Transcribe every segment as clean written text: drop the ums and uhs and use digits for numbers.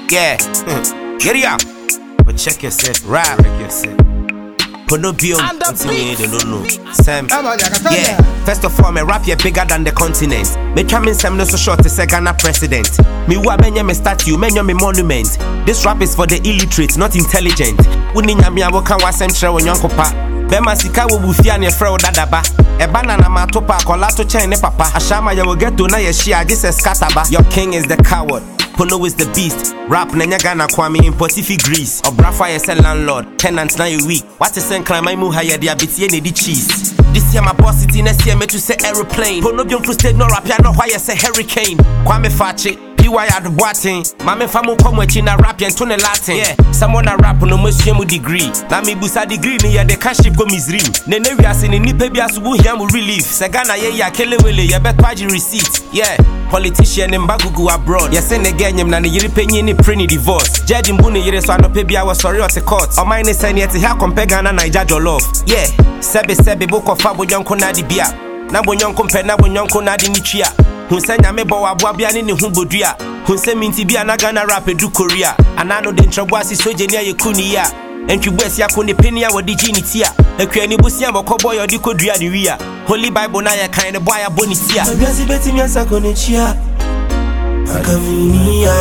Yeah. Get it up. But check yourself, rap. Check yourself. Ponobium, Sam. Yeah, first of all, my rap here bigger than the continent. Me coming Sam no so short to say Ghana president. Me wa menya me statue, menya me monument. This rap is for the illiterate, not intelligent. Wuni nyami awoka wa sentre wonyanko pa. Bema sika wo bufia ne frɛ wo dadaba. Eba na na matopa kola to chen ne papa. Ashama ya wo get to na ye share this scataba. Your king is the coward. Pono is the beast. Rap nenya Ghana kwami impossible grease. Obrafa yes a landlord. Tenants na you weak. What is cry my mu haya dia bitie ne di cheese. This year my boss city next year me to say aeroplane. Pono biom frustrated no rap ya no why say hurricane. Kwame Fache. PY at watching. Mame famu komo echi na rap ya ntone Latin. Yeah. Someone a rap no mo degree. Na mi busa degree ni ya de cash go misrim. Ne ne wi ase ni nipa bi asubu hia mu relief. Se Ghana ye ya kelewele ye bet paji receipt. Yeah. Politician in Bagugu abroad. Yes, and again, you na ni yiri penny ni pre divorce. Judge mbune yiri so anope bi awo sorry or the court. O mine say ni ha compare Ghana Naija jollof. Yeah. Sebe boko fa bonyonko na di bia. Na bonyonko mpe na bonyonko na di nichia. Hun say nyame bo wabo bia ni hu bodua. Hun say minti bia na Ghana rap edu Korea. Anano de ntrabwasi soje ni ayekuni ya. Entwibwesi akone penny a wodi ginitia. Ekwani busia bokobo yo di kodua ni wia. Holy Bible na ya kind boy a bonisia. Abiasi beti mi asakone chia. Akaminia.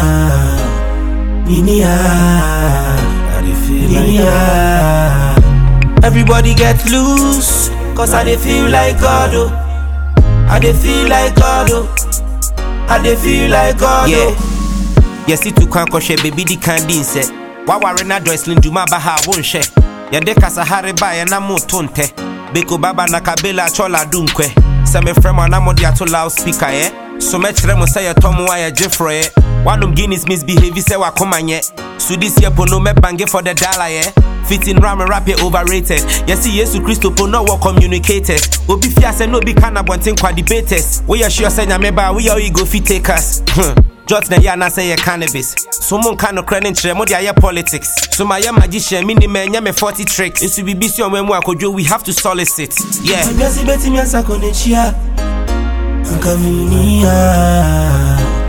Ninia. Everybody get loose, cause I dey feel like God, oh. I dey feel like God, oh. I dey feel like God, oh. Yes, it to kanko she baby di kandi nse. Waware na Joycelyn Juma baha wonhwe. Ya de kasahare ba ya na motonte. Beko baba na kabela chola dunkwe. Se me frema na modi ato loudspeaker ye. So me chere mo say tomu wa ya jefro ye. Wanum Guinness misbehave se wa komanye. So this year pono me bange for the dollar ye. Fitting ram rap ye overrated. Yes, Yesu Christo pono wa communicated. Obi fia se no bi kana bonten kwa debaters. We are sure say nyameba we are go fit take us. Jot na ya na say ye cannabis. So mon kano credit chere mo dia ye politics. So my magician mini me nya me 40 tricks. It should be busy on when akojo we have to solicit. Yeah. Abiasi beti mi asakone chia. Akaminia.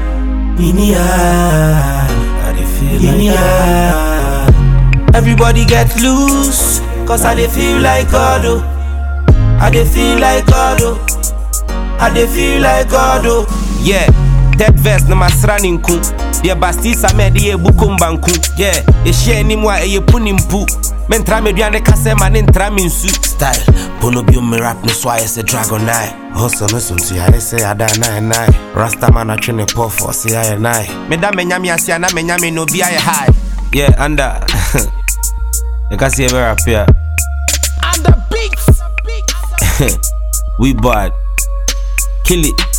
Everybody get loose, cause I dey feel like God, oh. I dey feel like God, oh. I dey feel like God, oh. Yeah, that verse na masra ninku. Dia bastisa me de bukumbanku. Yeah, e share ni mwa e punimpu. Mentra me duane kase ma nentra minsu. Style, pono bi me rap no so I say dragon eye. Hustle no so ti I say ada nine. Rasta man a twene puff for say I nine. Me da me nyame asia na me nyame no bi I high. Yeah, under. You can see a rap here. And the beats. We bad. Kill it.